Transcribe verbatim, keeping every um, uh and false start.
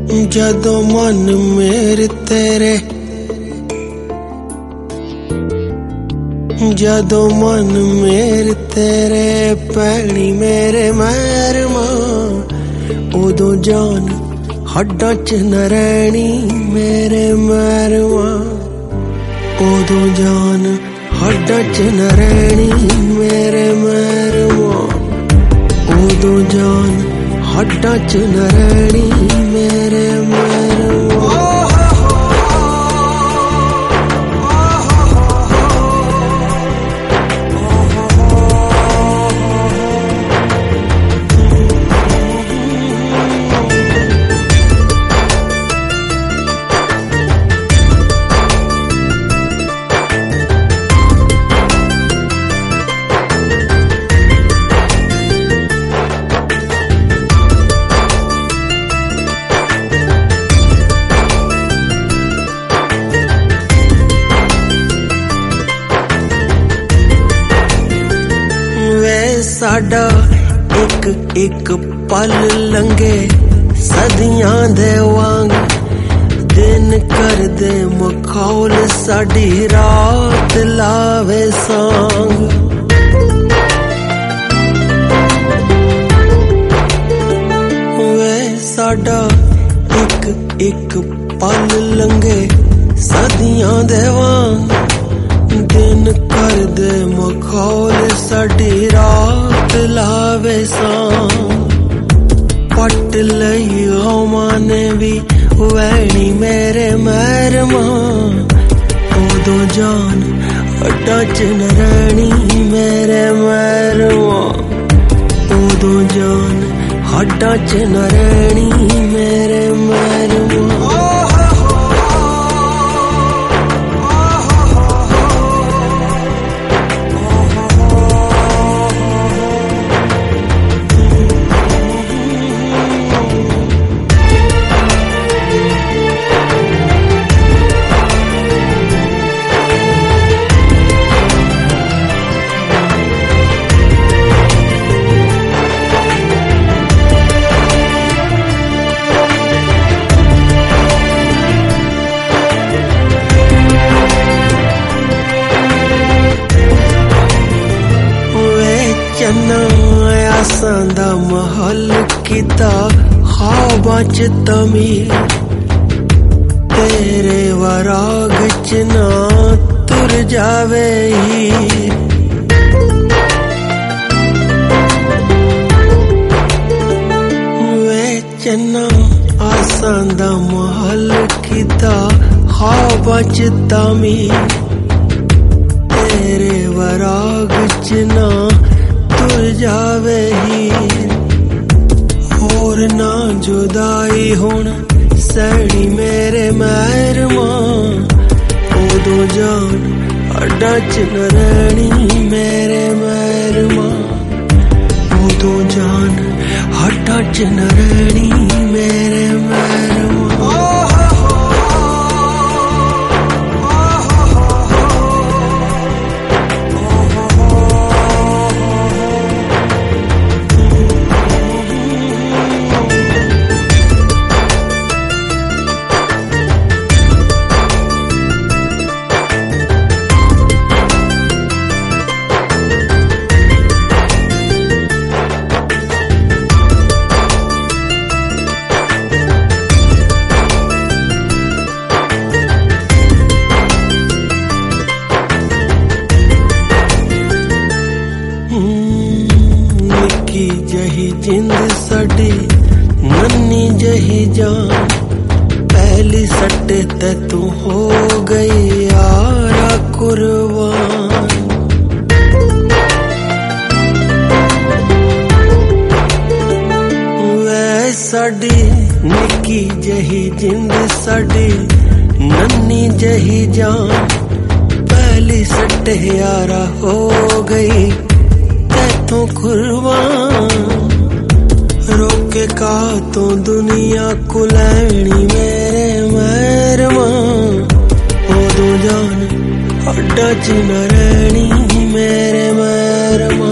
जदों मन मेरे तेरे जदों मन मेरे तेरे पैनी मेरे मैरमा उदों जान हड्डां च न रैनी मेरे मैरमा उदों जान हड्डां च न रैनी मेरे मैरमा उदों जान हड्डां च न रैनी मेरे मैरमा। साडा एक एक पल लंघे सदियां दे वांग दिन कर दे मखौल साडी रात लावे सांग वे साडा एक एक पल लंघे सदियां दे वांग दिन कर दे मखौल साडी रात लावे सांग पट लई गौमां ने भी वैनी मेरे मैरमा उदों जान हड्डां च न रैनी मेरे मैरमा उदों जान हड्डां च न रैनी मेरे मैरमा। चन्ना आसां दा महल किता ख्वाबां च तमीर तेरे वराग च ना तुर जावे हीर वे चन्ना आसां दा महल किता ख्वाबां च तमीर तेरे वराग च ना तुर जावे हीर होर ना जुदाई हुण सैनी मेरे मैरमा उदों जान हड्डां च न रैनी मेरे मैरमा उदों जान हड्डां च न रैनी मेरे मैरमा। निक्की जही जिंद साडी नन्नी जही जान पहली सट्टे ते तू हो गई यारा कुर्बान वे साडी निक्की जही जिंद साडी नन्नी जही जान पहली सट्टे यारा हो गई तू कुर्बान रोके का तो दुनिया को लैनी मेरे मैरमा उदों जान हड्डां च न रैनी मेरे मैरमा